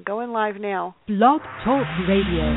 Going live now. Blog Talk Radio.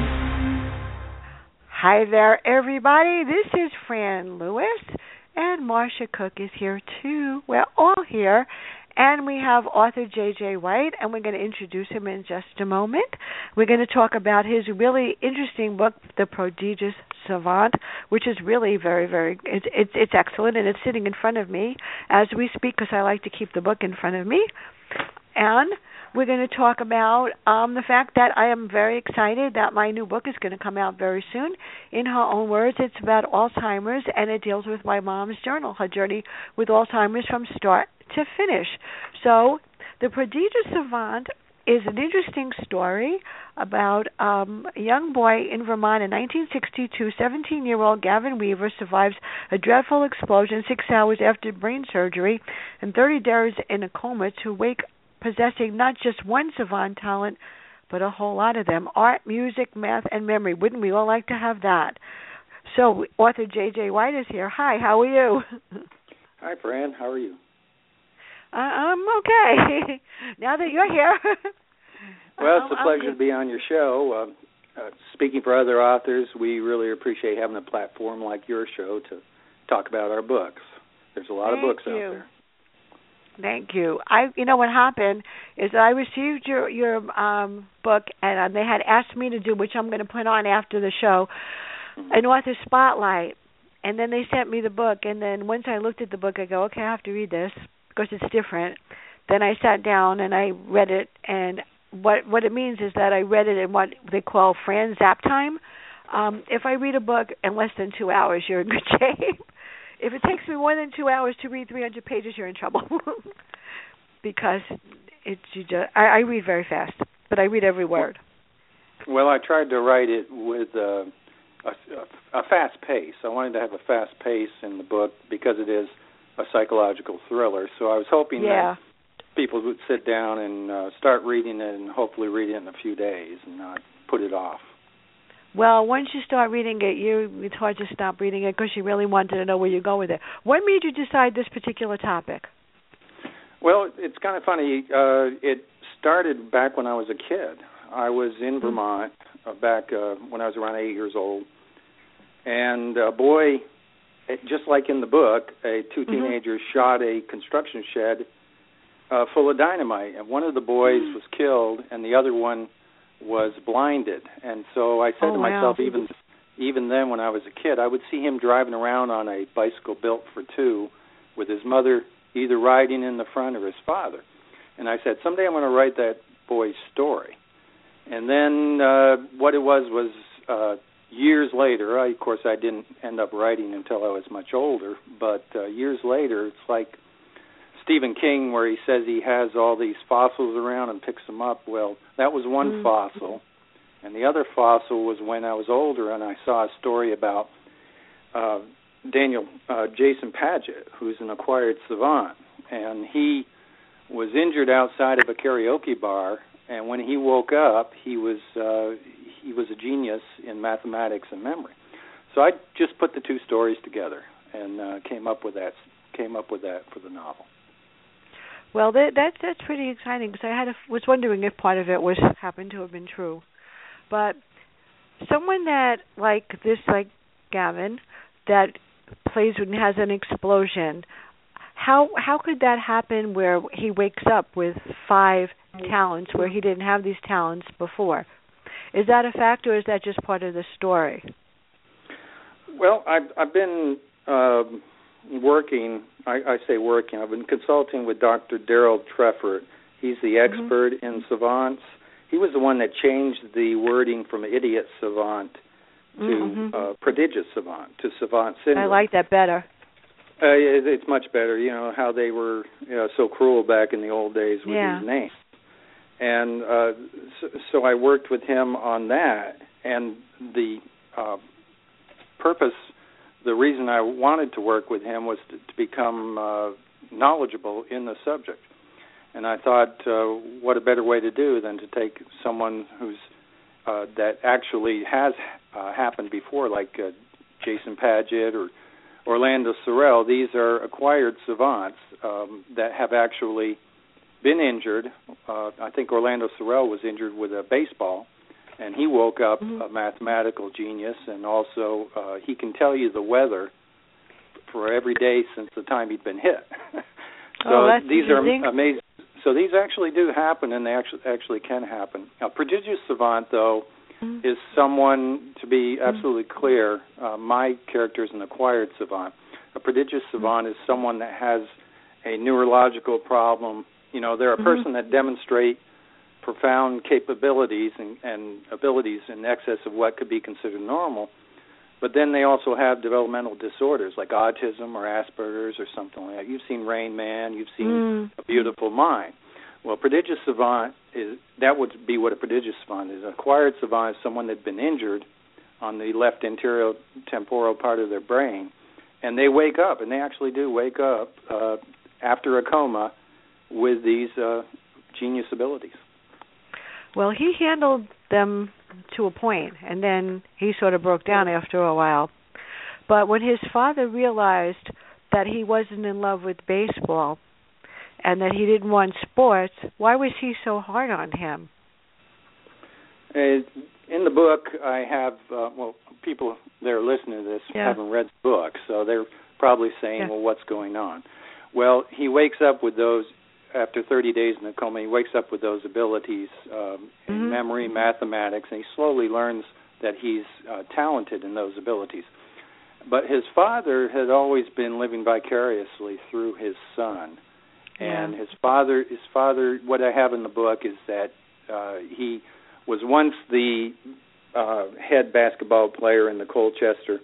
Hi there, everybody. This is Fran Lewis, and Marcia Cook is here too. We're all here, and we have author J.J. White, and we're going to introduce him in just a moment. We're going to talk about his really interesting book, The Prodigious Savant, which is really it's excellent, and it's sitting in front of me as we speak because I like to keep the book in front of me. And we're going to talk about the fact that I am very excited that my new book is going to come out very soon. In her own words, it's about Alzheimer's, and it deals with my mom's journal, her journey with Alzheimer's from start to finish. So, The Prodigious Savant is an interesting story about a young boy in Vermont in 1962. 17-year-old Gavin Weaver survives a dreadful explosion 6 hours after brain surgery and 30 days in a coma to wake possessing not just one savant talent, but a whole lot of them: art, music, math, and memory. Wouldn't we all like to have that? So, author J.J. White is here. Hi, how are you? Hi, Fran. How are you? I'm okay. Now that you're here. Well, it's a pleasure to be on your show. Speaking for other authors, we really appreciate having a platform like your show to talk about our books. There's a lot of books out there. Thank you. What happened is that I received your book, and they had asked me to do, which I'm going to put on after the show, an author spotlight. And then they sent me the book, and then once I looked at the book, I go, okay, I have to read this because it's different. Then I sat down and I read it, and what it means is that I read it in what they call Fran Zap time. If I read a book in less than 2 hours, you're in good shape. If it takes me more than 2 hours to read 300 pages, you're in trouble. Because I read very fast, but I read every word. Well, I tried to write it with a fast pace. I wanted to have a fast pace in the book because it is a psychological thriller. So I was hoping that people would sit down and start reading it and hopefully read it in a few days and not put it off. Well, once you start reading it, it's hard to stop reading it because you really wanted to know where you go with it. What made you decide this particular topic? Well, it's kind of funny. It started back when I was a kid. I was in Vermont back when I was around 8 years old. And a boy, just like in the book, two teenagers shot a construction shed full of dynamite. And one of the boys was killed, and the other one was blinded. And so I said to myself, even then when I was a kid, I would see him driving around on a bicycle built for two with his mother either riding in the front or his father. And I said, someday I'm going to write that boy's story. And then what it was years later, of course I didn't end up writing until I was much older, but years later it's like Stephen King, where he says he has all these fossils around and picks them up. Well, that was one fossil. And the other fossil was when I was older and I saw a story about Jason Paget, who's an acquired savant. And he was injured outside of a karaoke bar, and when he woke up, he was a genius in mathematics and memory. So I just put the two stories together and came up with that for the novel. Well, that's pretty exciting because I was wondering if part of it happened to have been true. But someone that like Gavin, that plays and has an explosion, how could that happen where he wakes up with 5 talents where he didn't have these talents before? Is that a fact, or is that just part of the story? Well, I've been working. I say working. I've been consulting with Dr. Daryl Treffert. He's the expert in savants. He was the one that changed the wording from idiot savant to prodigious savant to savant syndrome. I like that better. It's much better. You know how they were so cruel back in the old days with these names. And so I worked with him on that. And the purpose, the reason I wanted to work with him was to become knowledgeable in the subject. And I thought, what a better way to do than to take someone who's that actually has happened before, like Jason Paget or Orlando Sorrell. These are acquired savants that have actually been injured. I think Orlando Sorrell was injured with a baseball, and he woke up a mathematical genius, and also he can tell you the weather for every day since the time he'd been hit. So these are amazing. So these actually do happen, and they actually can happen. A prodigious savant, though, is someone, to be absolutely clear, my character is an acquired savant. A prodigious savant is someone that has a neurological problem. You know, they're a person that demonstrate profound capabilities and abilities in excess of what could be considered normal, but then they also have developmental disorders like autism or Asperger's or something like that. You've seen Rain Man, you've seen A Beautiful Mind. Well, prodigious savant that would be what a prodigious savant is. An acquired savant is someone that's been injured on the left anterior temporal part of their brain, and they wake up, and they actually do wake up after a coma with these genius abilities. Well, he handled them to a point, and then he sort of broke down after a while. But when his father realized that he wasn't in love with baseball and that he didn't want sports, why was he so hard on him? In the book, I have, people that are listening to this haven't read the book, so they're probably saying, well, what's going on? Well, he wakes up with those, after 30 days in the coma, he wakes up with those abilities in memory, mathematics, and he slowly learns that he's talented in those abilities. But his father had always been living vicariously through his son. And his father, what I have in the book is that he was once the head basketball player in the Colchester,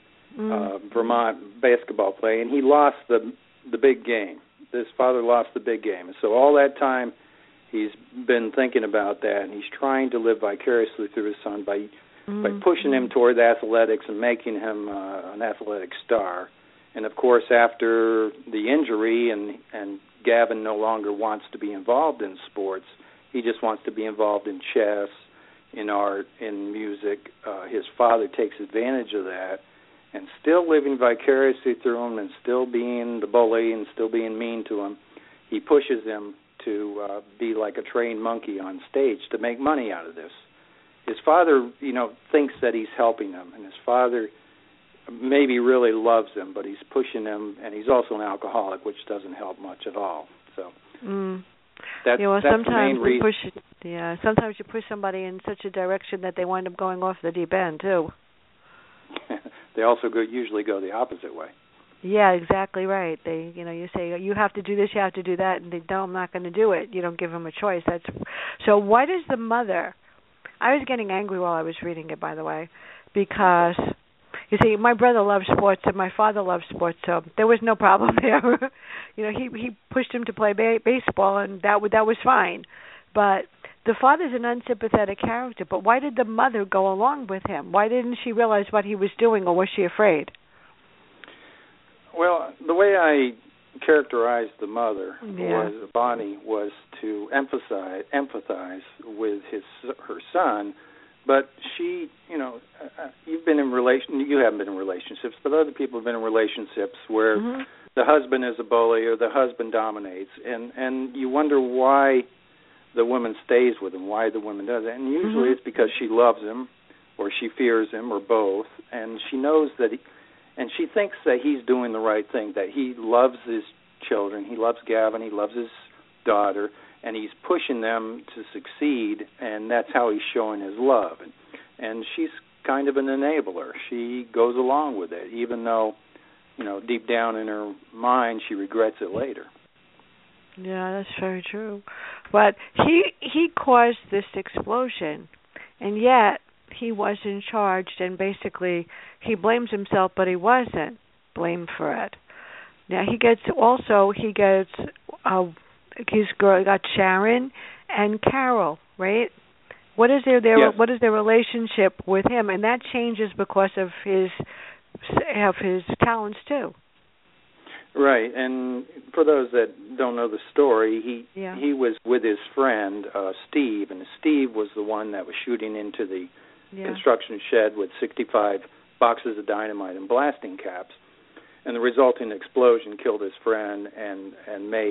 Vermont basketball play, and he lost the big game. His father lost the big game. And so all that time he's been thinking about that, and he's trying to live vicariously through his son by pushing him toward athletics and making him an athletic star. And, of course, after the injury and Gavin no longer wants to be involved in sports, he just wants to be involved in chess, in art, in music. His father takes advantage of that, and still living vicariously through him and still being the bully and still being mean to him, he pushes him to be like a trained monkey on stage to make money out of this. His father, thinks that he's helping him, and his father maybe really loves him, but he's pushing him, and he's also an alcoholic, which doesn't help much at all. So that's the main reason. Sometimes you push somebody in such a direction that they wind up going off the deep end, too. They also usually go the opposite way. Yeah, exactly right. They, you say you have to do this, you have to do that, and they don't. I'm not going to do it. You don't give them a choice. So. Why does the mother? I was getting angry while I was reading it, by the way, because you see, my brother loves sports and my father loves sports, so there was no problem there. He pushed him to play baseball, and that was fine. But the father's an unsympathetic character. But why did the mother go along with him? Why didn't she realize what he was doing, or was she afraid? Well, the way I characterized the mother Bonnie was to empathize with her son, but she, you haven't been in relationships, but other people have been in relationships where the husband is a bully or the husband dominates, and you wonder why the woman stays with him, why the woman does it, and usually it's because she loves him or she fears him or both, and she knows that and she thinks that he's doing the right thing, that he loves his children, he loves Gavin, he loves his daughter, and he's pushing them to succeed, and that's how he's showing his love. And she's kind of an enabler. She goes along with it, even though, deep down in her mind, she regrets it later. Yeah, that's very true. But he caused this explosion, and yet he was in charge, and basically he blames himself, but he wasn't blamed for it. Now he gets his girl got Sharon and Carol, right? What is What is their relationship with him? And that changes because of his talents too. Right, and for those that don't know the story, he was with his friend Steve, and Steve was the one that was shooting into the construction shed with 65 boxes of dynamite and blasting caps, and the resulting explosion killed his friend and made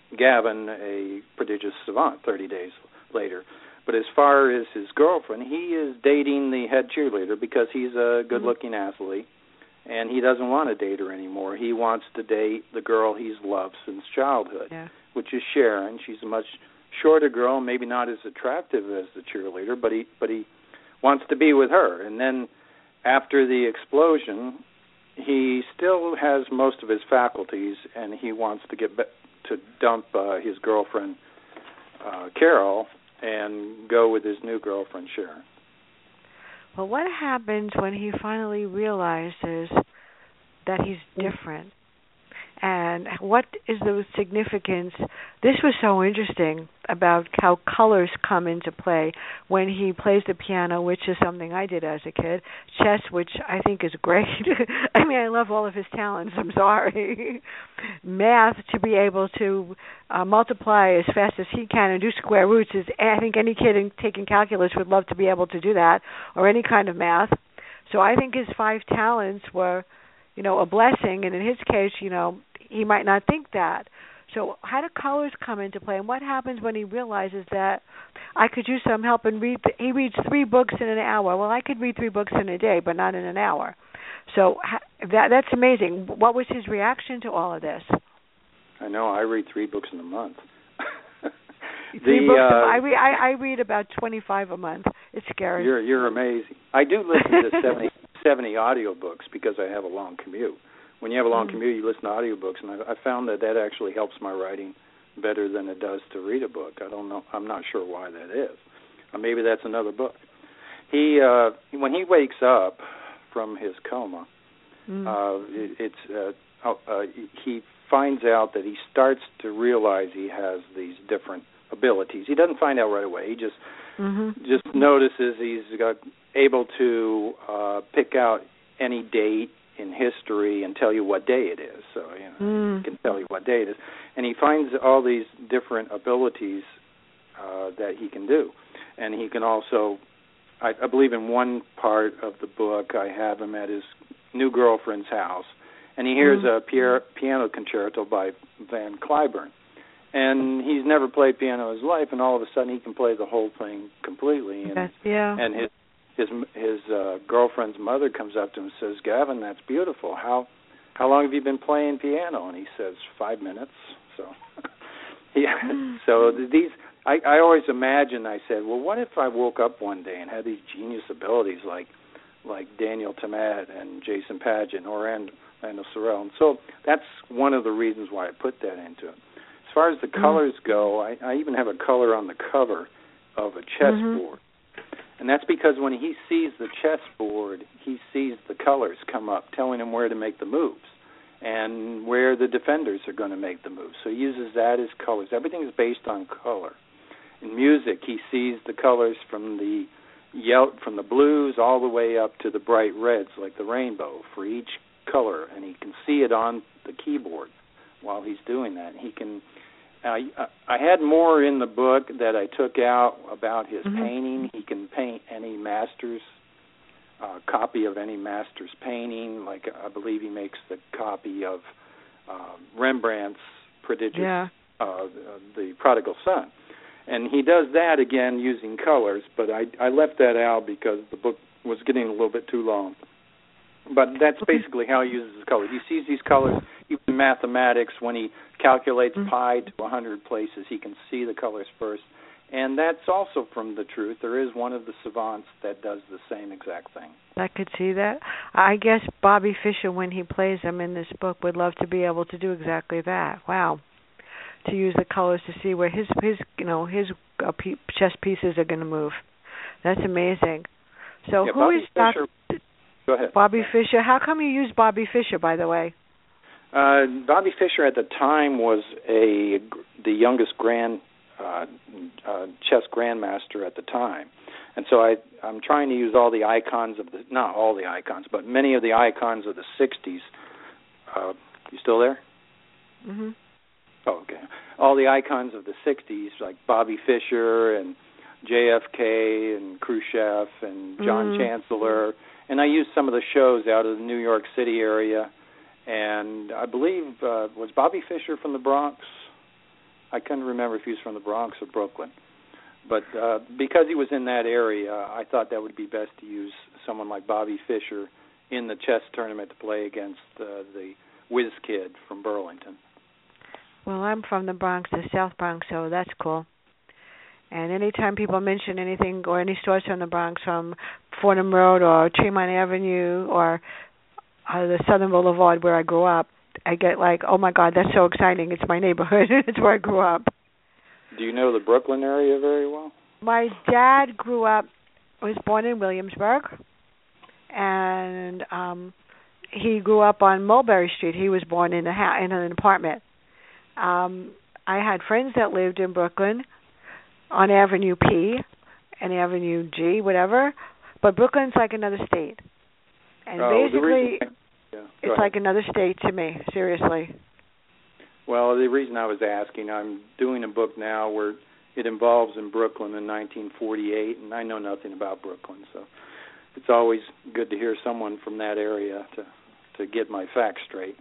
Gavin a prodigious savant 30 days later. But as far as his girlfriend, he is dating the head cheerleader because he's a good-looking athlete, and he doesn't want to date her anymore. He wants to date the girl he's loved since childhood, which is Sharon. She's a much shorter girl, maybe not as attractive as the cheerleader, but he wants to be with her. And then after the explosion, he still has most of his faculties, and he wants to to dump his girlfriend Carol and go with his new girlfriend Sharon. Well, what happens when he finally realizes that he's different? And what is the significance? This was so interesting about how colors come into play when he plays the piano, which is something I did as a kid. Chess, which I think is great. I mean, I love all of his talents. I'm sorry. Math, to be able to multiply as fast as he can and do square roots, is, I think any kid taking calculus would love to be able to do that, or any kind of math. So I think his 5 talents were, a blessing, and in his case, he might not think that. So how do colors come into play, and what happens when he realizes that I could use some help and read? He reads 3 books in an hour. Well, I could read 3 books in a day, but not in an hour. So that's amazing. What was his reaction to all of this? I know. I read 3 books in a month. 3 books a month. I read about 25 a month. It's scary. You're amazing. I do listen to 70 audiobooks because I have a long commute. When you have a long commute, you listen to audiobooks, and I found that actually helps my writing better than it does to read a book. I don't know. I'm not sure why that is. Maybe that's another book. He when he wakes up from his coma, he finds out that he starts to realize he has these different abilities. He doesn't find out right away. He just notices he's able to pick out any date in history and tell you what day it is. So he can tell you what day it is. And he finds all these different abilities that he can do. And he can also, I believe in one part of the book, I have him at his new girlfriend's house, and he hears a piano concerto by Van Cliburn. And he's never played piano in his life, and all of a sudden he can play the whole thing completely. And his girlfriend's mother comes up to him and says, "Gavin, that's beautiful. How long have you been playing piano?" And he says, 5 minutes. So, so these, I always imagine. I said, well, what if I woke up one day and had these genius abilities like Daniel Tammet and Jason Pageant or Randall Sorrell? And so that's one of the reasons why I put that into it. As far as the colors go, I even have a color on the cover of a chessboard. And that's because when he sees the chessboard, he sees the colors come up, telling him where to make the moves and where the defenders are going to make the moves. So he uses that as colors. Everything is based on color. In music, he sees the colors from the blues all the way up to the bright reds, like the rainbow, for each color, and he can see it on the keyboard while he's doing that. He can. I had more in the book that I took out about his painting. He can paint any master's copy of any master's painting. Like I believe he makes the copy of Rembrandt's prodigious The Prodigal Son. And he does that again using colors, but I left that out because the book was getting a little bit too long. But that's basically how he uses his colors. He sees these colors, even in mathematics, when he calculates pi to 100 places, he can see the colors first. And that's also from the truth. There is one of the savants that does the same exact thing. I could see that. I guess Bobby Fischer, when he plays them in this book, would love to be able to do exactly that. Wow. To use the colors to see where his chess pieces are going to move. That's amazing. So who is Dr. Go ahead. Bobby Fischer? How come you use Bobby Fischer, by the way? Bobby Fischer at the time was the youngest chess grandmaster at the time. And so I'm trying to use all the icons of not all the icons, but many of the icons of the 60s. You still there? Mm-hmm. Oh, okay. All the icons of the 60s, like Bobby Fischer and JFK and Khrushchev and John Chancellor. And I used some of the shows out of the New York City area. And I believe, was Bobby Fischer from the Bronx? I couldn't remember if he was from the Bronx or Brooklyn. But because he was in that area, I thought that would be best to use someone like Bobby Fischer in the chess tournament to play against the Whiz Kid from Burlington. Well, I'm from the Bronx, the South Bronx, so that's cool. And anytime people mention anything or any stores from the Bronx, from Fordham Road or Tremont Avenue or the Southern Boulevard where I grew up, I get like, oh my God, that's so exciting. It's my neighborhood. It's where I grew up. Do you know the Brooklyn area very well? My dad was born in Williamsburg, and he grew up on Mulberry Street. He was born in an apartment. I had friends that lived in Brooklyn on Avenue P and Avenue G, whatever, but Brooklyn's like another state. And basically, it's like another state to me, seriously. Well, the reason I was asking, I'm doing a book now where it involves in Brooklyn in 1948, and I know nothing about Brooklyn, so it's always good to hear someone from that area to get my facts straight.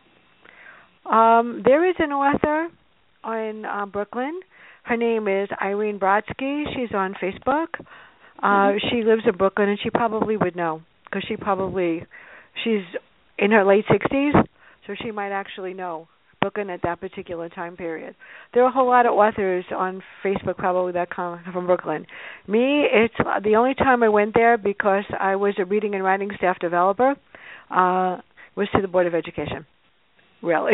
There is an author in Brooklyn. Her name is Irene Brodsky. She's on Facebook. She lives in Brooklyn, and she probably would know because she's in her late 60s, so she might actually know Brooklyn at that particular time period. There are a whole lot of authors on Facebook probably that come from Brooklyn. Me, it's the only time I went there because I was a reading and writing staff developer was to the Board of Education. Really.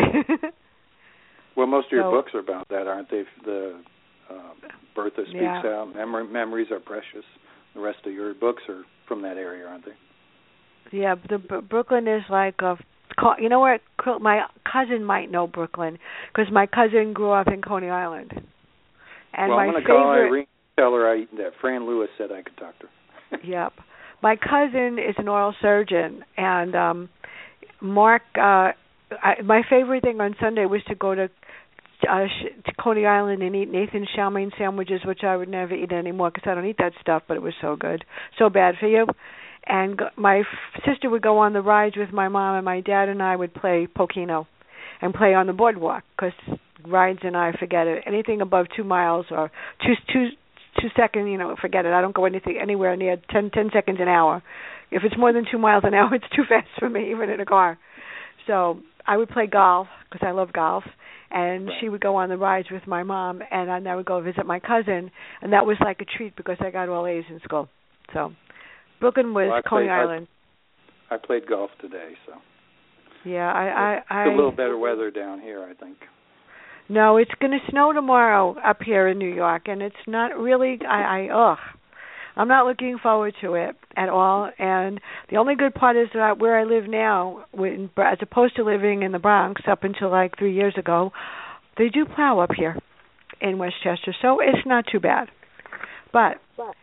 Well, most of your books are about that, aren't they? The Bertha Speaks Out, Memories Are Precious. The rest of your books are from that area, aren't they? Yeah, Brooklyn is like you know what? My cousin might know Brooklyn because my cousin grew up in Coney Island. And well, I'm going to call Irene, tell her that Fran Lewis said I could talk to her. Yep. My cousin is an oral surgeon, and Mark. My favorite thing on Sunday was to go to Coney Island and eat Nathan Chalmain sandwiches, which I would never eat anymore because I don't eat that stuff, but it was so good, so bad for you. And my sister would go on the rides with my mom, and my dad and I would play Pokino and play on the boardwalk because rides and I forget it. Anything above 2 miles or two seconds, forget it. I don't go anywhere near 10 seconds an hour. If it's more than 2 miles an hour, it's too fast for me, even in a car. So I would play golf because I love golf, and she would go on the rides with my mom, and I would go visit my cousin, and that was like a treat because I got all A's in school. So Brooklyn was Coney Island. I played golf today, so. Yeah, it's a little better weather down here, I think. No, it's going to snow tomorrow up here in New York, and it's not really. I'm not looking forward to it at all. And the only good part is that where I live now, as opposed to living in the Bronx up until like 3 years ago, they do plow up here in Westchester, so it's not too bad. But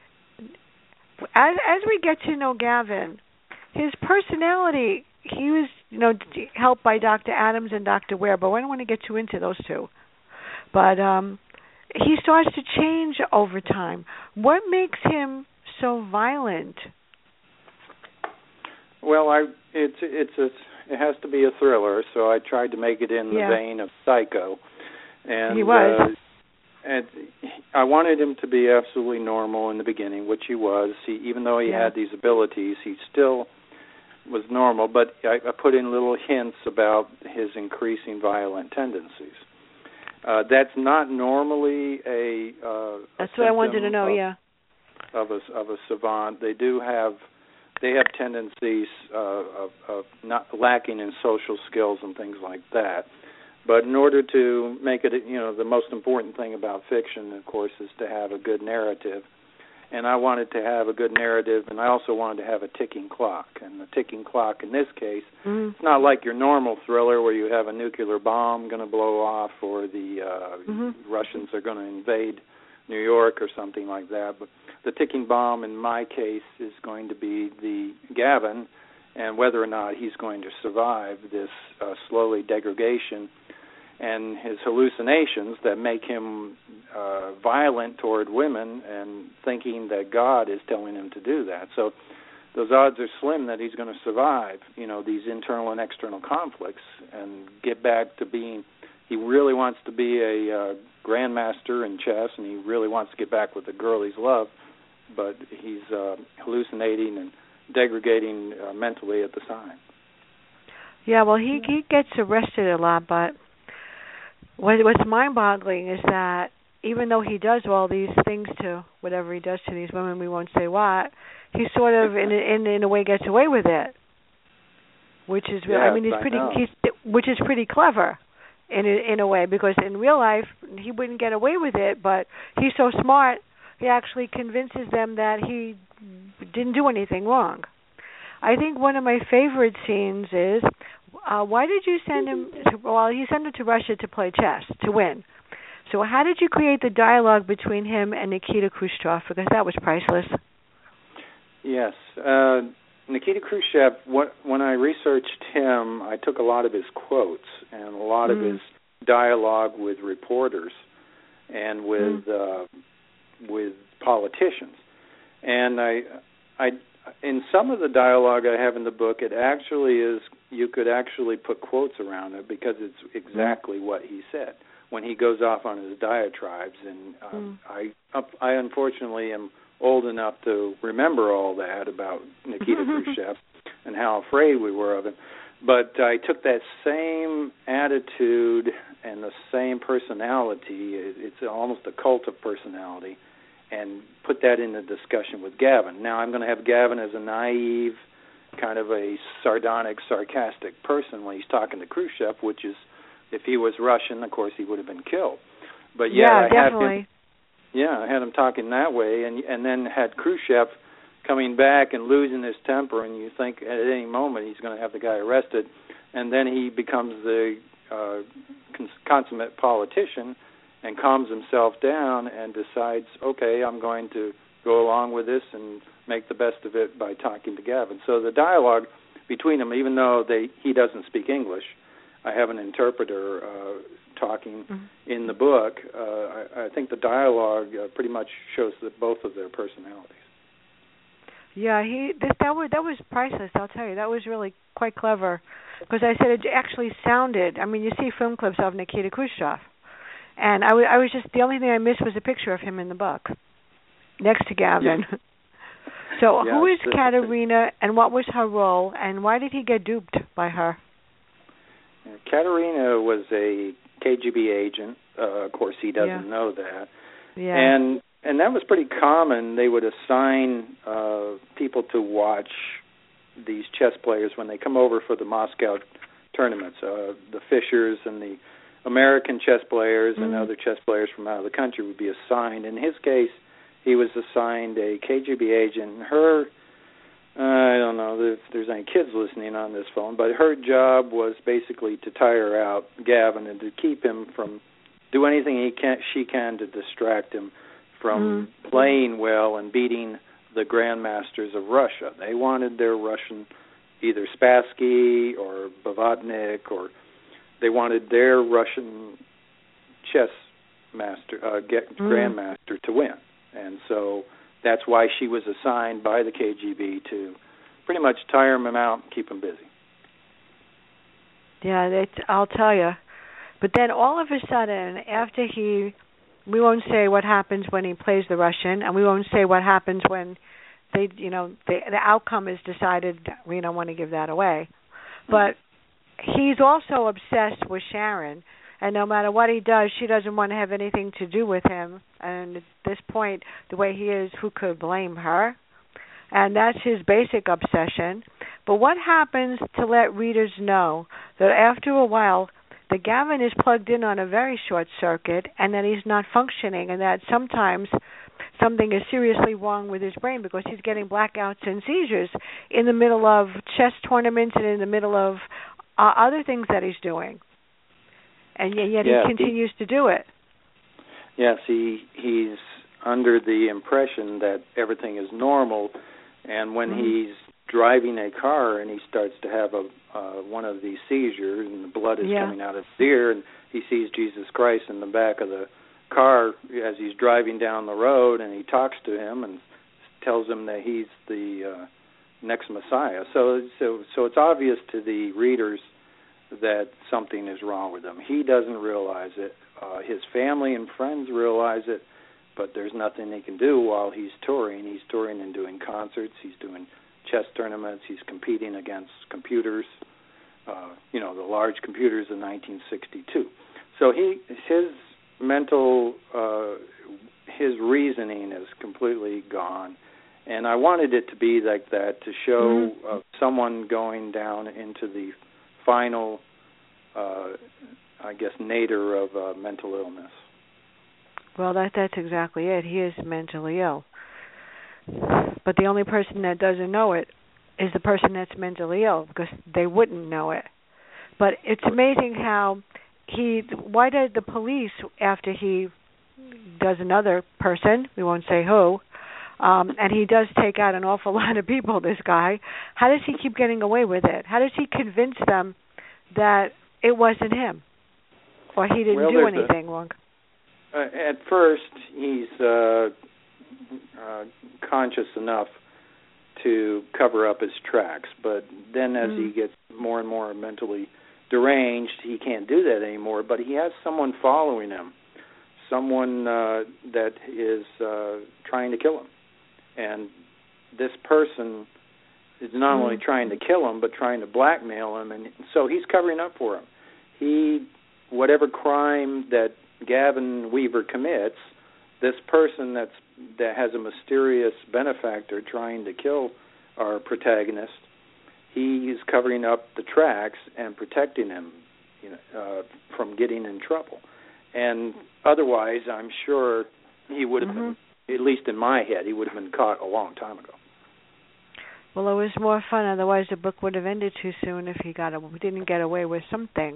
as we get to know Gavin, his personality, he was, helped by Dr. Adams and Dr. Ware, but I don't want to get too into those two. But he starts to change over time. What makes him so violent? Well, it has to be a thriller, so I tried to make it in the vein of Psycho. And he was. And I wanted him to be absolutely normal in the beginning, which he was. Even though he had these abilities, he still was normal. But I put in little hints about his increasing violent tendencies. That's not normally That's what I wanted to know. Of a savant. They have tendencies of not lacking in social skills and things like that. But in order to make it, the most important thing about fiction, of course, is to have a good narrative. And I wanted to have a good narrative, and I also wanted to have a ticking clock. And the ticking clock in this case, it's not like your normal thriller where you have a nuclear bomb going to blow off or the Russians are going to invade New York or something like that. But the ticking bomb in my case is going to be the Gavin, and whether or not he's going to survive this slowly degradation and his hallucinations that make him violent toward women and thinking that God is telling him to do that. So those odds are slim that he's going to survive, these internal and external conflicts and get back to being, he really wants to be a grandmaster in chess, and he really wants to get back with the girl he's loved, but he's hallucinating and degrading mentally at the time. Yeah, well, he gets arrested a lot, but what's mind-boggling is that even though he does all these things to whatever he does to these women, we won't say what, he sort of in a way gets away with it, which is which is pretty clever in a way, because in real life he wouldn't get away with it, but he's so smart he actually convinces them that he didn't do anything wrong. I think one of my favorite scenes is why did you send him you sent him to Russia to play chess, to win. So how did you create the dialogue between him and Nikita Khrushchev? Because that was priceless. Yes. Nikita Khrushchev, when I researched him, I took a lot of his quotes and a lot of his dialogue with reporters and with politicians. And I in some of the dialogue I have in the book, it actually is, you could actually put quotes around it because it's exactly what he said when he goes off on his diatribes. And I unfortunately am old enough to remember all that about Nikita Khrushchev and how afraid we were of him. But I took that same attitude and the same personality, it's almost a cult of personality, and put that in the discussion with Gavin. Now I'm going to have Gavin as a naive, kind of a sardonic, sarcastic person when he's talking to Khrushchev, which is, if he was Russian, of course, he would have been killed. But definitely. I had him talking that way, and then had Khrushchev coming back and losing his temper, and you think at any moment he's going to have the guy arrested, and then he becomes the consummate politician and calms himself down and decides, okay, I'm going to go along with this and make the best of it by talking to Gavin. So the dialogue between them, even though he doesn't speak English, I have an interpreter talking in the book. I think the dialogue pretty much shows both of their personalities. Yeah, that was priceless. I'll tell you, that was really quite clever, because I said it actually sounded. I mean, you see film clips of Nikita Khrushchev, and I was just, the only thing I missed was a picture of him in the book next to Gavin. Yeah. So who is Katerina, and what was her role, and why did he get duped by her? Katerina was a KGB agent. Of course, he doesn't know that. Yeah. And that was pretty common. They would assign people to watch these chess players when they come over for the Moscow tournaments. The Fishers and the American chess players and other chess players from out of the country would be assigned. In his case, he was assigned a KGB agent. Her, I don't know if there's any kids listening on this phone, but her job was basically to tire out Gavin and to keep him from do anything she can to distract him from playing well and beating the grandmasters of Russia. They wanted their Russian, either Spassky or Blavatnik, or they wanted their Russian chess master, grandmaster to win. And so that's why she was assigned by the KGB to pretty much tire him out and keep him busy. Yeah, I'll tell you. But then all of a sudden, after we won't say what happens when he plays the Russian, and we won't say what happens when the outcome is decided. We don't want to give that away. But he's also obsessed with Sharon, and no matter what he does, she doesn't want to have anything to do with him. And at this point, the way he is, who could blame her? And that's his basic obsession. But what happens to let readers know that after a while, the Gavin is plugged in on a very short circuit, and that he's not functioning, and that sometimes something is seriously wrong with his brain because he's getting blackouts and seizures in the middle of chess tournaments and in the middle of other things that he's doing. And yet he continues to do it. Yes, he's under the impression that everything is normal, and when he's driving a car and he starts to have one of these seizures and the blood is coming out of his ear, and he sees Jesus Christ in the back of the car as he's driving down the road, and he talks to him and tells him that he's the next Messiah. So it's obvious to the readers that something is wrong with him. He doesn't realize it. His family and friends realize it, but there's nothing they can do while he's touring. He's touring and doing concerts. He's doing chess tournaments. He's competing against computers, the large computers in 1962. So his mental, his reasoning is completely gone. And I wanted it to be like that, to show someone going down into the final, nadir of mental illness. Well, that's exactly it. He is mentally ill. But the only person that doesn't know it is the person that's mentally ill, because they wouldn't know it. But it's amazing how why did the police, after he does another person, we won't say who, and he does take out an awful lot of people, this guy, how does he keep getting away with it? How does he convince them that it wasn't him, or he didn't do anything wrong? At first, he's conscious enough to cover up his tracks, but then as he gets more and more mentally deranged, he can't do that anymore, but he has someone following him, someone that is trying to kill him. And this person is not only trying to kill him, but trying to blackmail him, and so he's covering up for him. Whatever crime that Gavin Weaver commits, this person that has a mysterious benefactor trying to kill our protagonist, he is covering up the tracks and protecting him, from getting in trouble. And otherwise, I'm sure he would have been, at least in my head, he would have been caught a long time ago. Well, it was more fun. Otherwise, the book would have ended too soon if he didn't get away with something.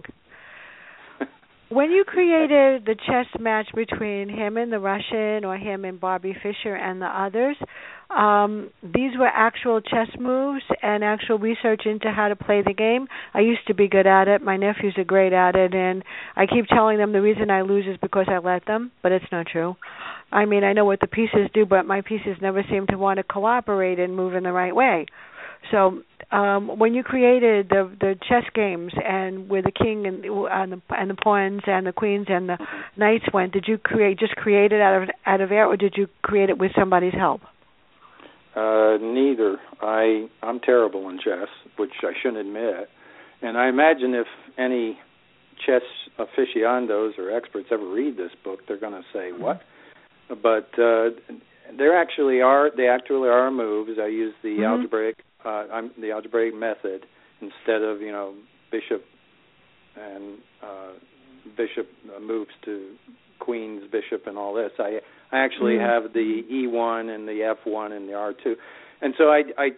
When you created the chess match between him and the Russian, or him and Bobby Fischer and the others, these were actual chess moves and actual research into how to play the game. I used to be good at it. My nephews are great at it, and I keep telling them the reason I lose is because I let them, but it's not true. I mean, I know what the pieces do, but my pieces never seem to want to cooperate and move in the right way. So when you created the chess games, and where the king and the pawns and the queens and the knights went, did you create it out of air, or did you create it with somebody's help? Neither. I'm terrible in chess, which I shouldn't admit. And I imagine if any chess aficionados or experts ever read this book, they're going to say, what? But there actually are moves. I use the algebraic method instead of bishop and bishop moves to queen's bishop and all this. I actually have the E1 and the F1 and the R2, and so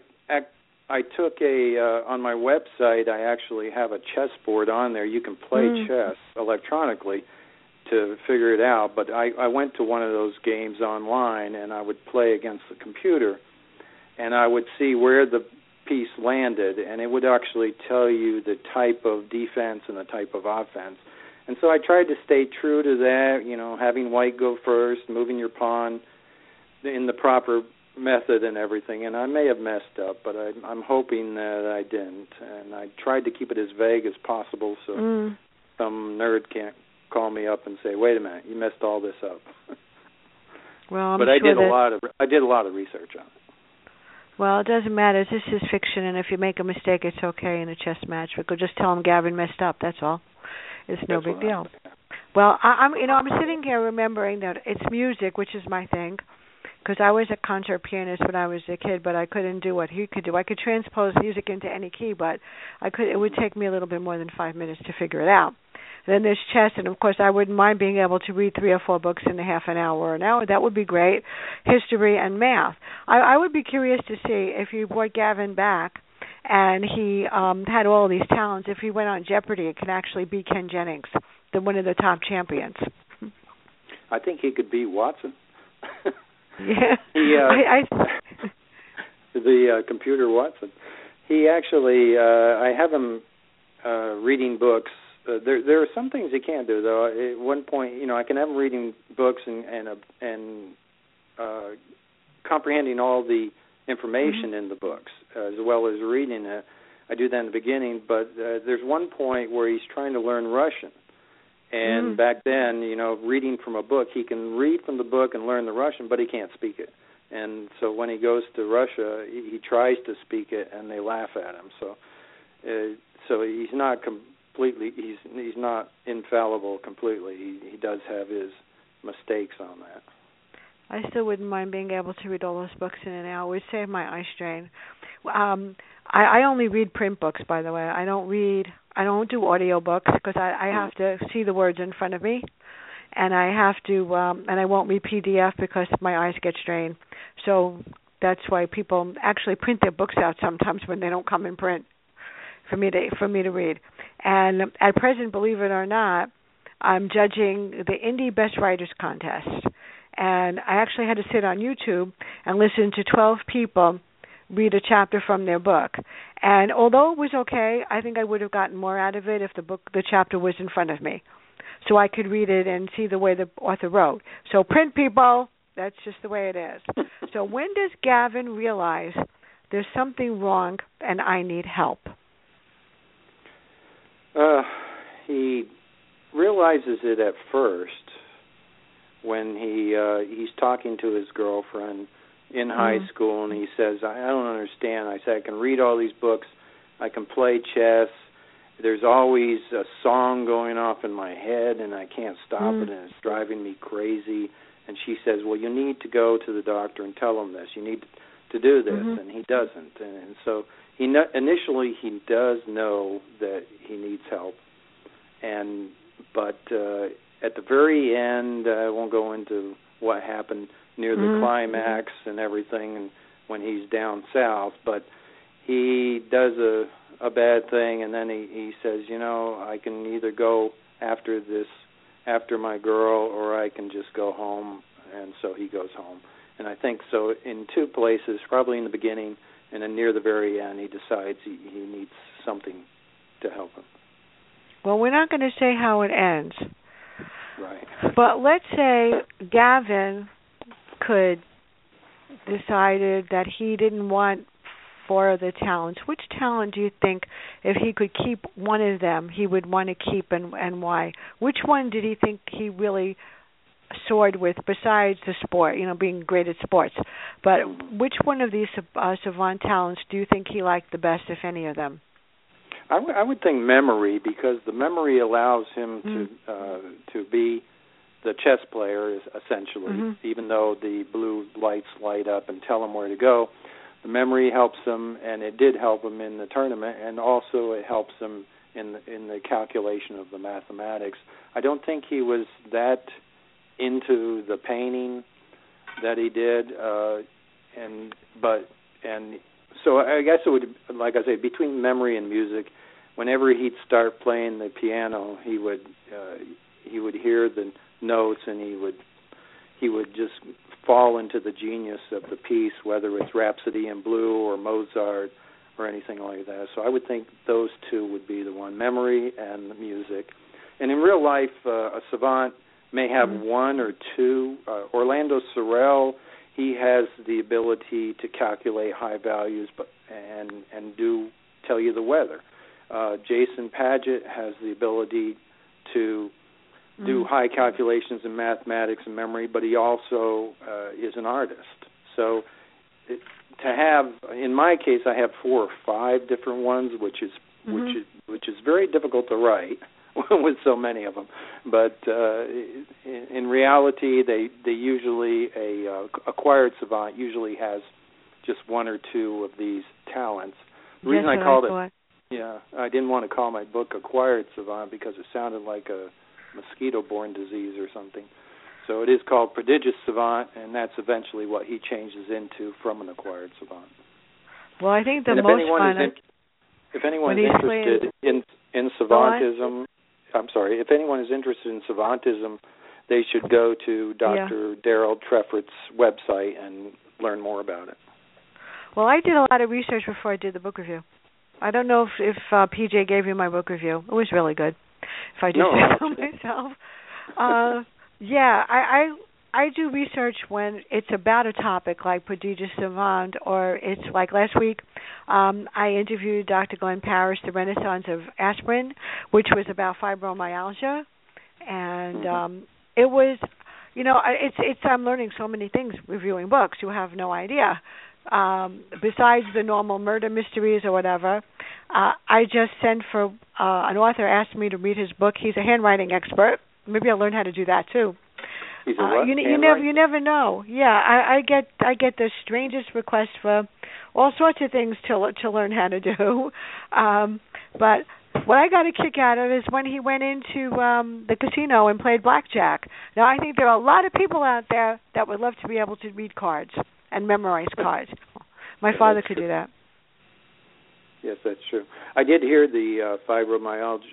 I took on my website. I actually have a chessboard on there. You can play chess electronically to figure it out, but I went to one of those games online, and I would play against the computer, and I would see where the piece landed, and it would actually tell you the type of defense and the type of offense. And so I tried to stay true to that, having white go first, moving your pawn in the proper method and everything, and I may have messed up, but I'm hoping that I didn't, and I tried to keep it as vague as possible so some nerd can't call me up and say, "Wait a minute, you messed all this up." Well, but I did a lot of research on it. Well, it doesn't matter. This is fiction, and if you make a mistake, it's okay in a chess match. We could just tell him Gavin messed up. That's all. It's no big deal. Well, I'm sitting here remembering that it's music, which is my thing, because I was a concert pianist when I was a kid, but I couldn't do what he could do. I could transpose music into any key, but it would take me a little bit more than 5 minutes to figure it out. Then there's chess, and of course I wouldn't mind being able to read 3 or 4 books in a half an hour or an hour. That would be great. History and math. I would be curious to see if you brought Gavin back and he had all these talents. If he went on Jeopardy, it could actually be Ken Jennings, one of the top champions. I think he could beat Watson. Yeah. The computer Watson. He actually, I have him reading books. There are some things he can't do, though. At one point, I can have him reading books and comprehending all the information in the books, as well as reading it. I do that in the beginning, but there's one point where he's trying to learn Russian. And back then, reading from a book, he can read from the book and learn the Russian, but he can't speak it. And so when he goes to Russia, he tries to speak it, and they laugh at him. So he's not completely, he's not infallible completely. He does have his mistakes on that. I still wouldn't mind being able to read all those books in an hour. It would save my eye strain. I only read print books, by the way. I don't do audio books because I have to see the words in front of me, and I have to, and I won't read PDF because my eyes get strained. So that's why people actually print their books out sometimes when they don't come in print for me to read. And at present, believe it or not, I'm judging the Indie Best Writers Contest, and I actually had to sit on YouTube and listen to 12 people read a chapter from their book. And although it was okay, I think I would have gotten more out of it if the chapter was in front of me, so I could read it and see the way the author wrote. So print people, that's just the way it is. So when does Gavin realize there's something wrong and I need help? He realizes it at first when he's talking to his girlfriend in high school, and he says, I don't understand. I said, I can read all these books. I can play chess. There's always a song going off in my head, and I can't stop it, and it's driving me crazy. And she says, well, you need to go to the doctor and tell him this. You need to do this, and he doesn't. And so initially he does know that he needs help. But at the very end, I won't go into what happened near the climax and everything, and when he's down south, but he does a bad thing, and then he says, I can either go after my girl, or I can just go home, and so he goes home. And I think so in two places, probably in the beginning, and then near the very end, he decides he needs something to help him. Well, we're not going to say how it ends. Right. But let's say Gavin could decided that he didn't want 4 of the talents. Which talent do you think, if he could keep one of them, he would want to keep, and why? Which one did he think he really soared with besides the sport, being great at sports? But which one of these savant talents do you think he liked the best, if any of them? I would think memory, because the memory allows him to be the chess player, essentially, even though the blue lights light up and tell him where to go. The memory helps him, and it did help him in the tournament, and also it helps him in the calculation of the mathematics. I don't think he was that into the painting that he did, so I guess it would, like I say, between memory and music, whenever he'd start playing the piano, he would hear the notes, and he would just fall into the genius of the piece, whether it's Rhapsody in Blue or Mozart or anything like that. So I would think those two would be the one, memory and the music. And in real life, a savant may have one or two. Orlando Sorrell, he has the ability to calculate high values and tell you the weather. Jason Padgett has the ability to do high calculations in mathematics and memory, but he also is an artist. So to have, in my case, I have 4 or 5 different ones, which is very difficult to write with so many of them. But in reality, they usually acquired savant usually has just 1 or 2 of these talents. The reason I called it, I didn't want to call my book Acquired Savant because it sounded like a mosquito-borne disease or something. So it is called Prodigious Savant, and that's eventually what he changes into from an acquired savant. Well, I think the most fun... If anyone is interested in savantism, if anyone is interested in savantism, they should go to Dr. Daryl Treffert's website and learn more about it. Well, I did a lot of research before I did the book review. I don't know if PJ gave you my book review. It was really good, if I do say so myself. I do research when it's about a topic like prodigious savant, or it's like last week. I interviewed Dr. Glenn Parrish, The Renaissance of Aspirin, which was about fibromyalgia, and it was, it's I'm learning so many things reviewing books. You have no idea. Besides the normal murder mysteries or whatever, I just sent for an author asked me to read his book. He's a handwriting expert. Maybe I'll learn how to do that too. You never know. Yeah, I get the strangest requests for all sorts of things to learn how to do. But what I got a kick out of is when he went into the casino and played blackjack. Now I think there are a lot of people out there that would love to be able to read cards and memorize cards. My father could do that. Yes, that's true. I did hear the fibromyalgia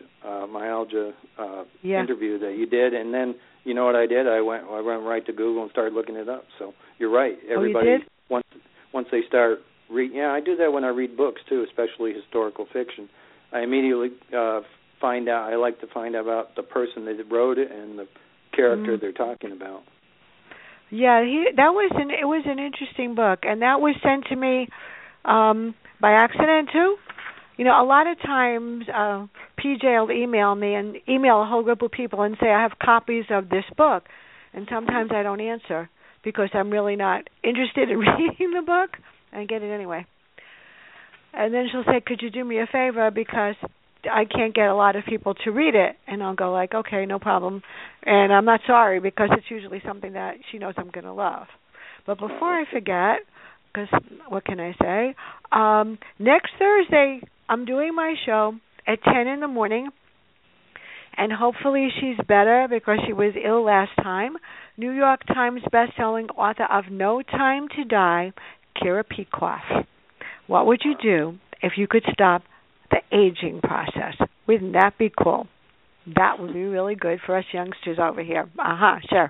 interview that you did, and then you know what I did? I went right to Google and started looking it up. So you're right. Everybody, you did? Once they start reading, I do that when I read books too, especially historical fiction. I immediately find out. I like to find out about the person that wrote it and the character they're talking about. Yeah, it was an interesting book, and that was sent to me by accident too. A lot of times PJ will email me and email a whole group of people and say I have copies of this book, and sometimes I don't answer because I'm really not interested in reading the book. I get it anyway. And then she'll say, could you do me a favor because I can't get a lot of people to read it. And I'll go like, okay, no problem. And I'm not sorry because it's usually something that she knows I'm going to love. But before I forget, because what can I say, next Thursday I'm doing my show at 10 in the morning, and hopefully she's better because she was ill last time. New York Times bestselling author of No Time to Die, Kira Peikoff. What would you do if you could stop the aging process? Wouldn't that be cool? That would be really good for us youngsters over here. Sure.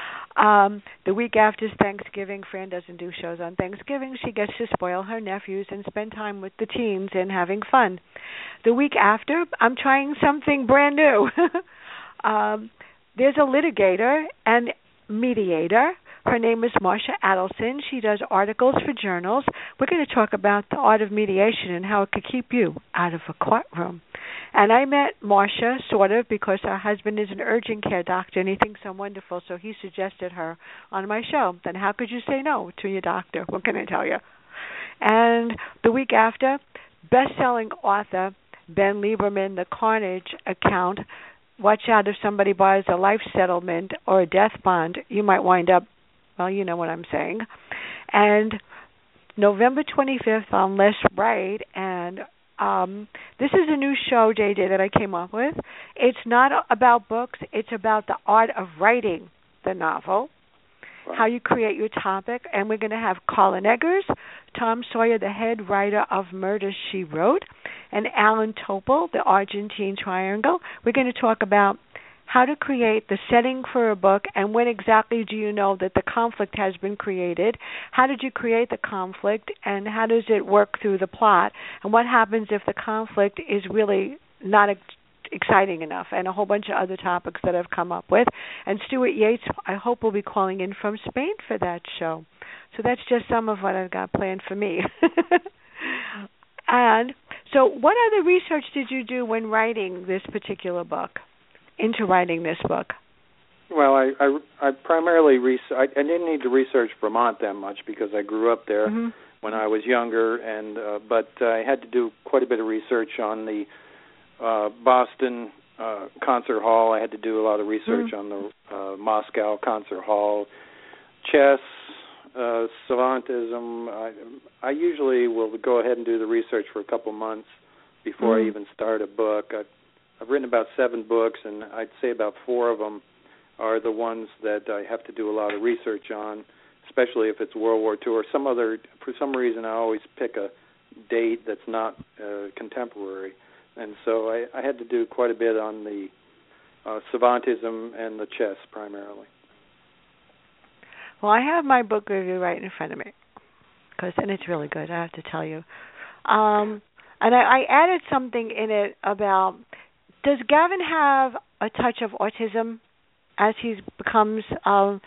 The week after is Thanksgiving. Fran doesn't do shows on Thanksgiving. She gets to spoil her nephews and spend time with the teens and having fun. The week after, I'm trying something brand new. There's a litigator and mediator. Her name is Marsha Adelson. She does articles for journals. We're going to talk about the art of mediation and how it could keep you out of a courtroom. And I met Marsha, sort of, because her husband is an urgent care doctor, and he thinks I'm wonderful, so he suggested her on my show. Then how could you say no to your doctor? What can I tell you? And the week after, best-selling author Ben Lieberman, The Carnage Account. Watch out if somebody buys a life settlement or a death bond. You might wind up, well, you know what I'm saying. And November 25th on Les Wright, and this is a new show, JJ, that I came up with. It's not about books. It's about the art of writing the novel, how you create your topic. And we're going to have Colin Eggers, Tom Sawyer, the head writer of Murder, She Wrote, and Alan Topol, the Argentine Triangle. We're going to talk about how to create the setting for a book, and when exactly do you know that the conflict has been created? How did you create the conflict, and how does it work through the plot? And what happens if the conflict is really not exciting enough? And a whole bunch of other topics that I've come up with. And Stuart Yates, I hope, will be calling in from Spain for that show. So that's just some of what I've got planned for me. And so what other research did you do when writing this particular book? Into writing this book? Well, I primarily I didn't need to research Vermont that much because I grew up there when I was younger, and but I had to do quite a bit of research on the Boston Concert Hall. I had to do a lot of research on the Moscow Concert Hall, chess, savantism. I usually will go ahead and do the research for a couple months before I even start a book. I've written about 7 books, and I'd say about 4 of them are the ones that I have to do a lot of research on, especially if it's World War II or some other. For some reason, I always pick a date that's not contemporary, and so I had to do quite a bit on the savantism and the chess primarily. Well, I have my book review right in front of me, and it's really good, I have to tell you. And I added something in it about, does Gavin have a touch of autism as he becomes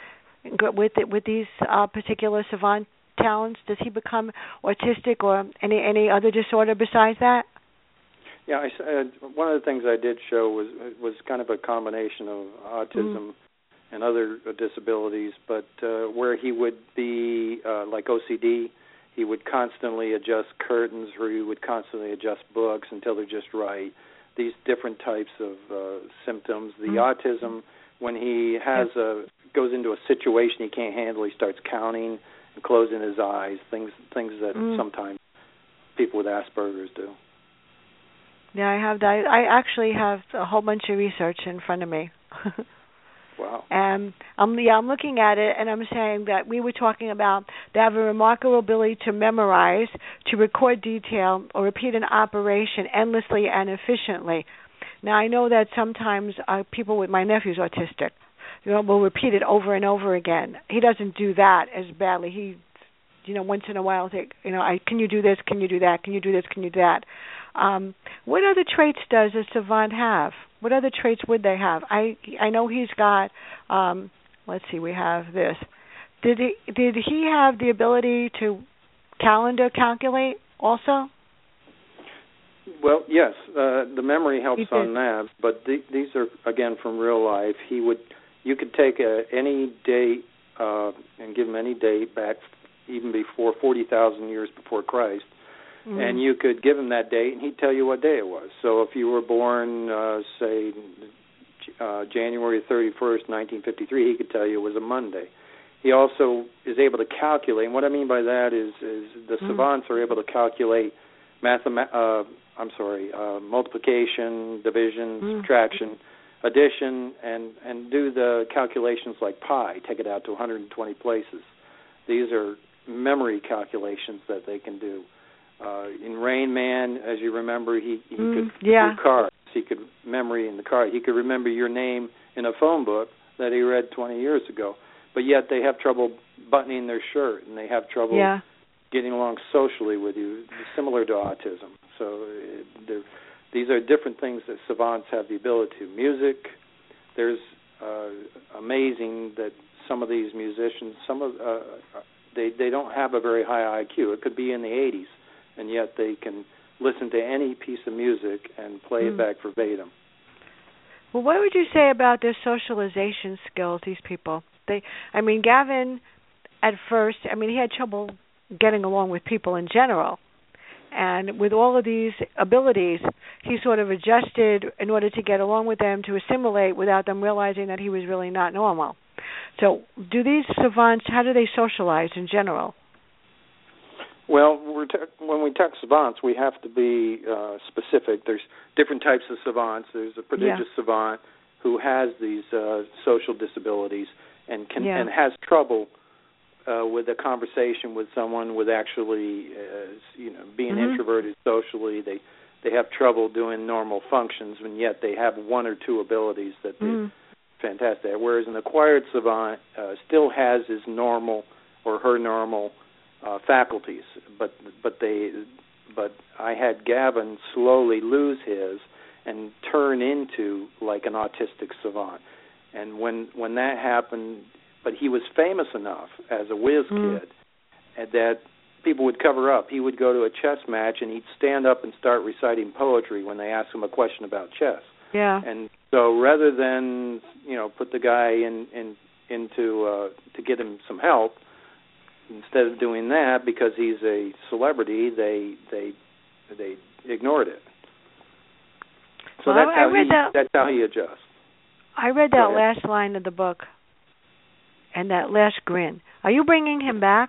with these particular savant talents? Does he become autistic or any other disorder besides that? Yeah, one of the things I did show was kind of a combination of autism and other disabilities, but where he would be like OCD, he would constantly adjust curtains, or he would constantly adjust books until they're just right. These different types of symptoms. The autism, when he goes into a situation he can't handle, he starts counting and closing his eyes, things that sometimes people with Asperger's do. Yeah, I have that. I actually have a whole bunch of research in front of me. Wow. And I'm looking at it, and I'm saying that we were talking about they have a remarkable ability to memorize, to record detail, or repeat an operation endlessly and efficiently. Now, I know that sometimes people with my nephew's autistic, will repeat it over and over again. He doesn't do that as badly. He, once in a while, can you do this? Can you do that? Can you do this? Can you do that? What other traits does a savant have? What other traits would they have? I know he's got. Let's see. We have this. Did he have the ability to calendar calculate also? Well, yes. The memory helps on that, but these are again from real life. You could take any date and give him any date back, even before 40,000 years before Christ. And you could give him that date, and he'd tell you what day it was. So if you were born, say, January 31st, 1953, he could tell you it was a Monday. He also is able to calculate, and what I mean by that is the savants are able to calculate multiplication, division, subtraction, addition, and do the calculations like pi, take it out to 120 places. These are memory calculations that they can do. In Rain Man, as you remember, he could do cards. He could memory in the card. He could remember your name in a phone book that he read 20 years ago. But yet they have trouble buttoning their shirt, and they have trouble getting along socially with you, similar to autism. So these are different things that savants have the ability to. Music, there's amazing that some of these musicians, they don't have a very high IQ. It could be in the 80s. And yet they can listen to any piece of music and play it back verbatim. Well, what would you say about their socialization skills, these people? Gavin, at first, he had trouble getting along with people in general. And with all of these abilities, he sort of adjusted in order to get along with them, to assimilate without them realizing that he was really not normal. So do these savants, how do they socialize in general? Well, when we talk savants, we have to be specific. There's different types of savants. There's a prodigious savant who has these social disabilities and and has trouble with a conversation with someone with actually, being introverted socially. They have trouble doing normal functions, and yet they have one or two abilities that they're fantastic at. Whereas an acquired savant still has his normal or her normal faculties, but I had Gavin slowly lose his and turn into like an autistic savant. And when that happened, but he was famous enough as a whiz kid that people would cover up. He would go to a chess match and he'd stand up and start reciting poetry when they asked him a question about chess. Yeah. And so rather than put the guy into to get him some help, instead of doing that, because he's a celebrity, they ignored it. So that's how he adjusts. I read that last line of the book, and that last grin. Are you bringing him back?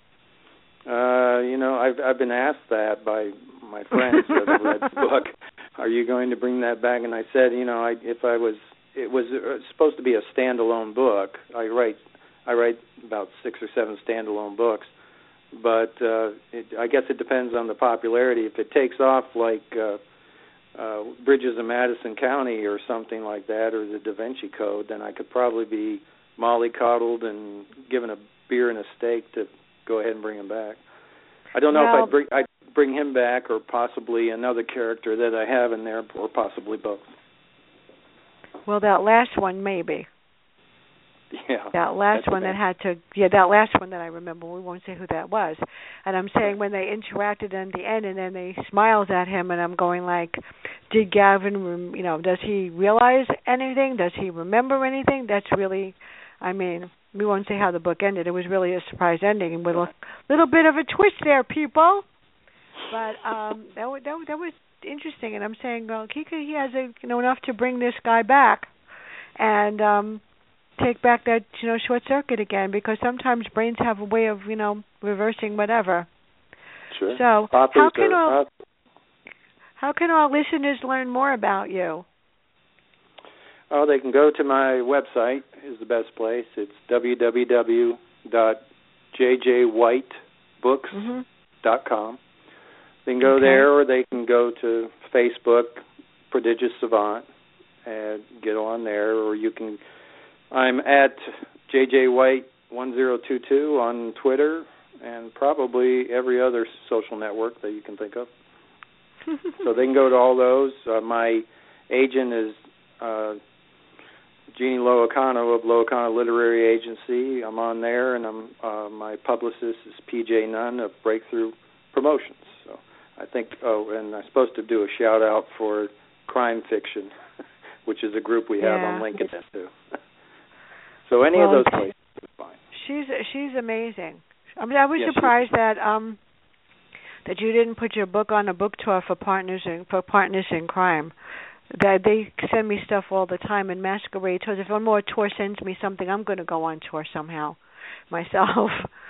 I've been asked that by my friends that have read the book. Are you going to bring that back? And I said, it was supposed to be a standalone book. I write about 6 or 7 standalone books, but I guess it depends on the popularity. If it takes off like Bridges in Madison County or something like that, or the Da Vinci Code, then I could probably be mollycoddled and given a beer and a steak to go ahead and bring him back. I don't know if I'd bring him back, or possibly another character that I have in there, or possibly both. Well, that last one, maybe. Yeah. That last one that had to, that last one that I remember, we won't say who that was. And I'm saying when they interacted in the end and then they smiled at him, and I'm going like, did Gavin, does he realize anything? Does he remember anything? That's really, we won't say how the book ended. It was really a surprise ending with a little bit of a twist there, people. But that was interesting. And I'm saying, well, he has enough to bring this guy back and take back that short circuit again, because sometimes brains have a way of reversing whatever. Sure. So how can our listeners learn more about you? Oh, they can go to my website is the best place. It's www.jjwhitebooks.com. They can go there, or they can go to Facebook, Prodigious Savant, and get on there, or you can. I'm at JJWhite1022 on Twitter and probably every other social network that you can think of. So they can go to all those. My agent is Jeannie Loacano of Loacano Literary Agency. I'm on there, and my publicist is PJ Nunn of Breakthrough Promotions. So I think, and I'm supposed to do a shout-out for Crime Fiction, which is a group we have on LinkedIn, too. So any of those places is fine. She's amazing. I was surprised that you didn't put your book on a book tour for Partners in Crime. That they send me stuff all the time in masquerade tours. If one more tour sends me something, I'm going to go on tour somehow myself.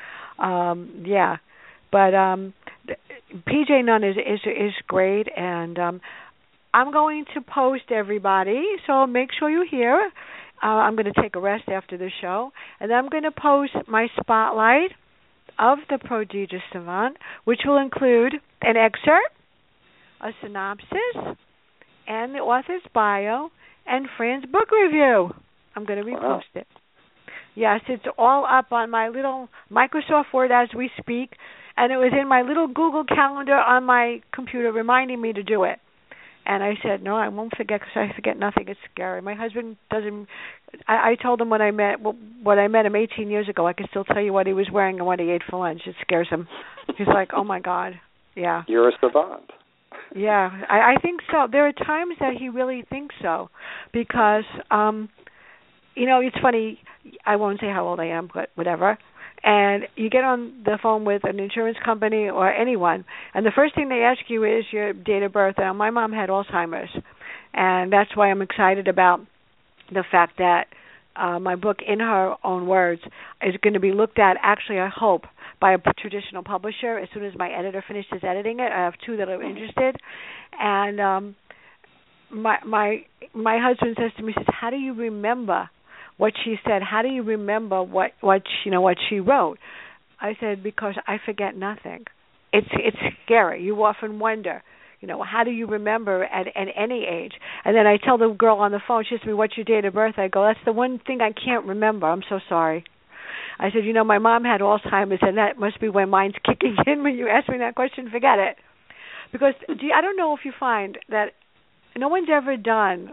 But PJ Nunn is great, and I'm going to post everybody, so make sure you're here. I'm going to take a rest after the show, and I'm going to post my spotlight of the Prodigious Savant, which will include an excerpt, a synopsis, and the author's bio, and Fran's book review. I'm going to repost it. Yes, it's all up on my little Microsoft Word as we speak, and it was in my little Google Calendar on my computer reminding me to do it. And I said, no, I won't forget, because I forget nothing. It's scary. My husband doesn't. I told him when I met him 18 years ago, I could still tell you what he was wearing and what he ate for lunch. It scares him. He's like, oh, my God. Yeah. You're a savant. Yeah, I think so. There are times that he really thinks so, because, it's funny. I won't say how old I am, but whatever. And you get on the phone with an insurance company or anyone, and the first thing they ask you is your date of birth. Now, my mom had Alzheimer's, and that's why I'm excited about the fact that my book, in her own words, is going to be looked at, actually, I hope, by a traditional publisher as soon as my editor finishes editing it. I have two that are interested. And my husband says to me, says, how do you remember what she said? How do you remember what she wrote? I said, because I forget nothing. It's scary. You often wonder, how do you remember at any age? And then I tell the girl on the phone, she says to me, what's your date of birth? I go, that's the one thing I can't remember. I'm so sorry. I said, my mom had Alzheimer's, and that must be when mine's kicking in. When you ask me that question, forget it. Because I don't know if you find that no one's ever done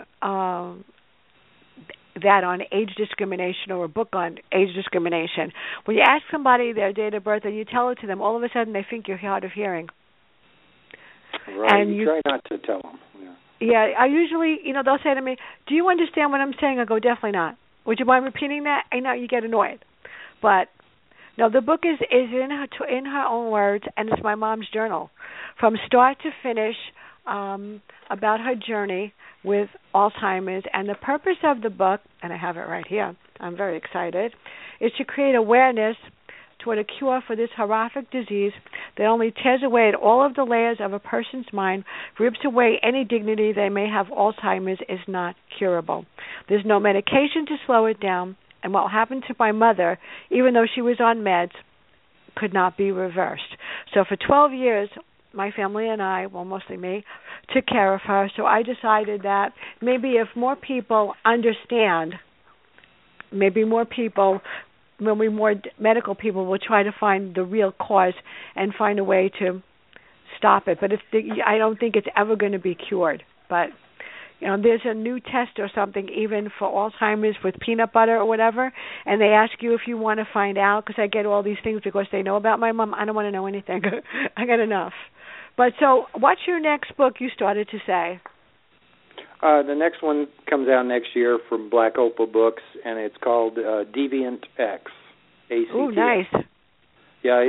that on age discrimination or a book on age discrimination. When you ask somebody their date of birth and you tell it to them, all of a sudden they think you're hard of hearing. Right, and you try not to tell them. Yeah, I usually, they'll say to me, do you understand what I'm saying? I go, definitely not. Would you mind repeating that? I know you get annoyed. But, no, the book is in her own words, and it's my mom's journal. From start to finish, about her journey with Alzheimer's. And the purpose of the book, and I have it right here, I'm very excited, is to create awareness toward a cure for this horrific disease that only tears away at all of the layers of a person's mind, rips away any dignity they may have. Alzheimer's is not curable. There's no medication to slow it down, and what happened to my mother, even though she was on meds, could not be reversed. So for 12 years, my family and I, well, mostly me, took care of her. So I decided that maybe if more people understand, maybe more medical people will try to find the real cause and find a way to stop it. But I don't think it's ever going to be cured. But, there's a new test or something even for Alzheimer's with peanut butter or whatever, and they ask you if you want to find out, because I get all these things because they know about my mom. I don't want to know anything. I got enough. But so what's your next book you started to say? The next one comes out next year from Black Opal Books, and it's called Deviant X. ACTX. Oh, nice. Yeah,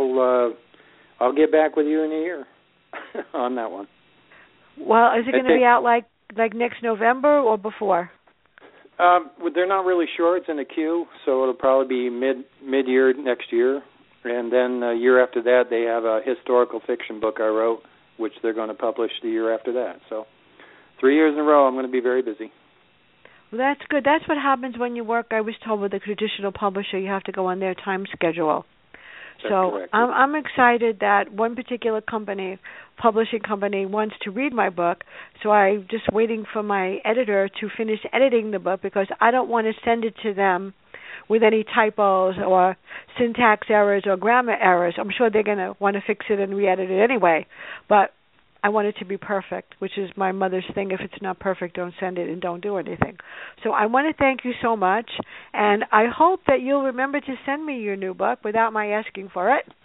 I'll get back with you in a year on that one. Well, is it going to be out like next November or before? They're not really sure. It's in the queue, so it'll probably be mid-year next year. And then a year after that, they have a historical fiction book I wrote, which they're going to publish the year after that. So 3 years in a row, I'm going to be very busy. Well, that's good. That's what happens when you work, I was told, with a traditional publisher. You have to go on their time schedule. That's so correct. I'm excited that one particular publishing company, wants to read my book. So I'm just waiting for my editor to finish editing the book, because I don't want to send it to them with any typos or syntax errors or grammar errors. I'm sure they're going to want to fix it and re-edit it anyway. But I want it to be perfect, which is my mother's thing. If it's not perfect, don't send it and don't do anything. So I want to thank you so much, and I hope that you'll remember to send me your new book without my asking for it.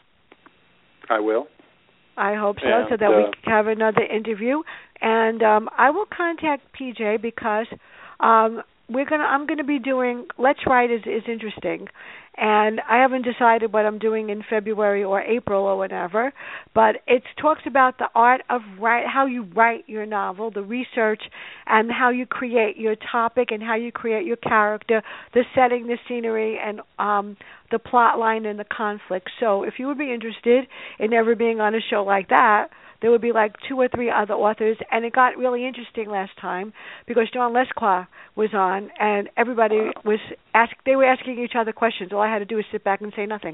I will. I hope so, and, so that we can have another interview. And I will contact PJ, because I'm going to be doing Let's Write is interesting, and I haven't decided what I'm doing in February or April or whatever, but it talks about the art of how you write your novel, the research, and how you create your topic and how you create your character, the setting, the scenery, and the plot line and the conflict. So if you would be interested in ever being on a show like that, there would be like 2 or 3 other authors, and it got really interesting last time because John Lesclaw was on, and everybody they were asking each other questions. All I had to do was sit back and say nothing.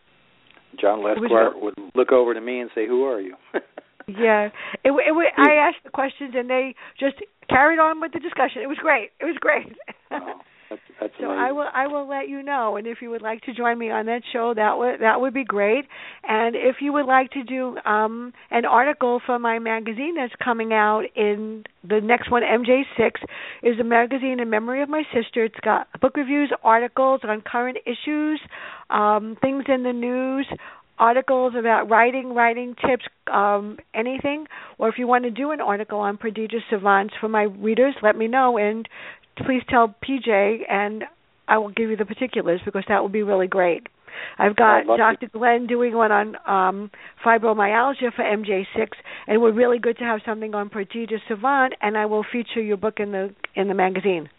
John Lesclaw would look over to me and say, "Who are you?" Yeah. I asked the questions, and they just carried on with the discussion. It was great. Oh, that's so amazing. I will let you know, and if you would like to join me on that show, that would be great. And if you would like to do an article for my magazine that's coming out in the next one, MJ6, is a magazine in memory of my sister. It's got book reviews, articles on current issues, things in the news, articles about writing tips, anything. Or if you want to do an article on prodigious savants for my readers, let me know, and please tell PJ, and I will give you the particulars, because that will be really great. I've got Dr. Glenn doing one on fibromyalgia for MJ6, and it would be really good to have something on prodigious savant, and I will feature your book in the magazine.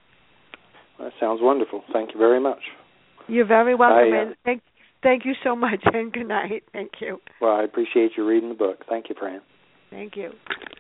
That sounds wonderful. Thank you very much. You're very welcome, and thank you so much, and good night. Thank you. Well, I appreciate you reading the book. Thank you, Fran. Thank you.